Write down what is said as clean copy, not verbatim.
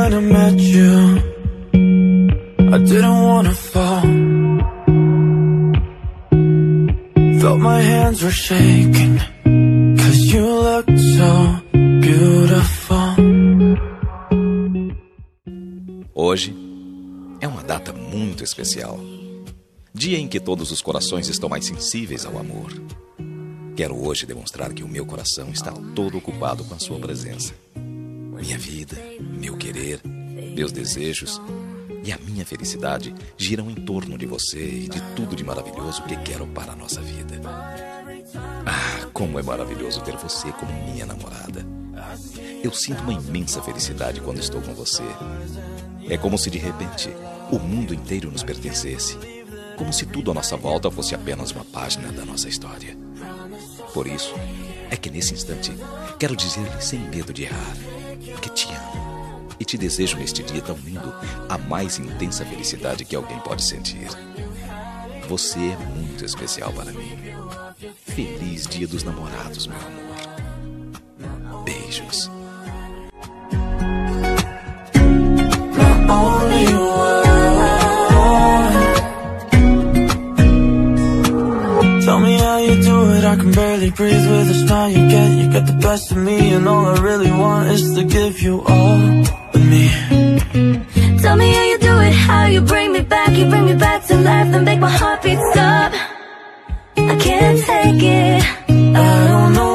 when I met you, I didn't wanna fall. Felt my hands were shaking, 'cause you looked so beautiful. Hoje é uma data muito especial. Dia em que todos os corações estão mais sensíveis ao amor. Quero hoje demonstrar que o meu coração está todo ocupado com a sua presença. Minha vida, meu querer, meus desejos e a minha felicidade giram em torno de você e de tudo de maravilhoso que quero para a nossa vida. Ah, como é maravilhoso ter você como minha namorada. Eu sinto uma imensa felicidade quando estou com você. É como se de repente o mundo inteiro nos pertencesse. Como se tudo à nossa volta fosse apenas uma página da nossa história. Por isso, é que nesse instante quero dizer-lhe sem medo de errar que te amo e te desejo neste dia tão lindo a mais intensa felicidade que alguém pode sentir. Você é muito especial para mim. Feliz Dia dos Namorados, meu amor. Beijos. Tell me how you do it, I can barely breathe with the smile you get the best of me, and all I really want is to give you all of me. Tell me how you do it, how you bring me back to life and make my heartbeat stop. I can't take it. I don't know